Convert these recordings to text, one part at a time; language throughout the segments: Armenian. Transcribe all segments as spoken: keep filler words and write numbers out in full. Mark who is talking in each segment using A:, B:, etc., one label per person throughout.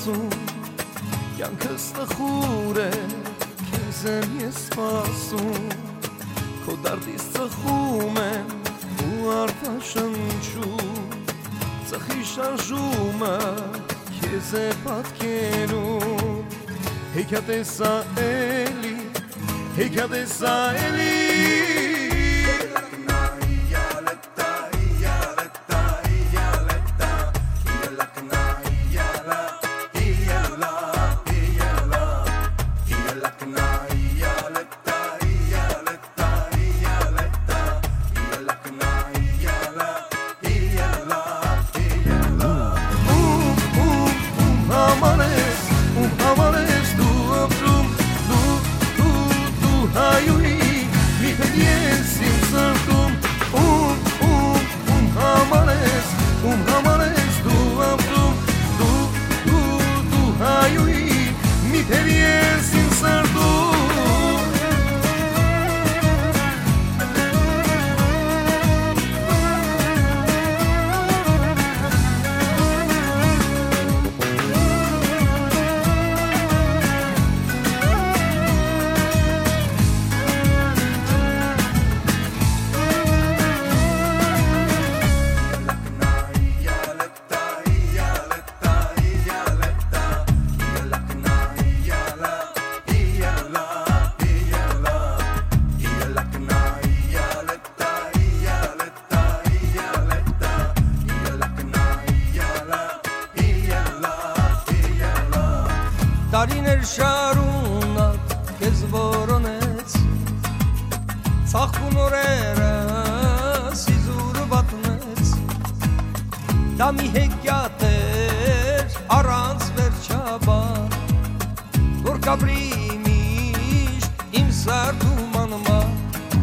A: ասում կյանքս տխուր է քեզ եմ ես սպասում քո դարդից ծխում եմ ու արվաշնչում ծխի շարժումը քեզ է պատկերում հեքիաթեսա էլի հեքիաթեսա էլի
B: Տարիներ շարունակ քեզ որոնեց Ցախկուն օրերը սիզուրը վատնեց Դա մի հեքիաթ էր առանց վերջաբար Որ կապրի միշտ իմ սարդում անմար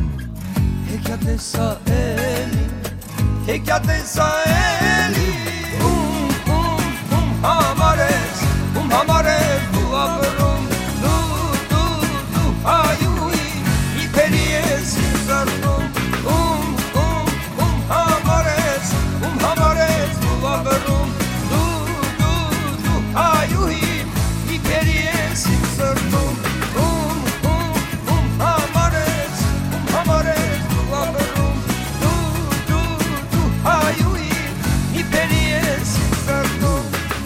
B: Հեքիաթեսա էլի Հեքիաթեսա էլի Ում, ում, ում համար ես Ում համար ես դու ապրում Դու, դու, դու հայուի Իպերի ես իմ զարդում Ում, ում, ում համար ես Ում համար ես դու ապրում Դու, դու, դու հայուի Իպերի ես իմ զարդում Ում, ում, ում համար ես Ում համար ես դու ապրում Դու, դու, դու հայուի Իպերի ես իմ զարդում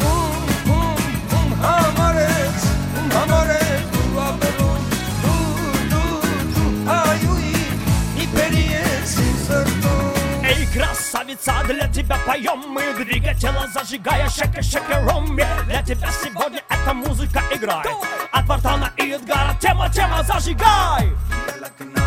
C: Красавица, для тебя поем мы, двигателя зажигая, шека-шека-ром. Для тебя сегодня эта музыка играет. От Вартана и Эдгара тема, тема, зажигай!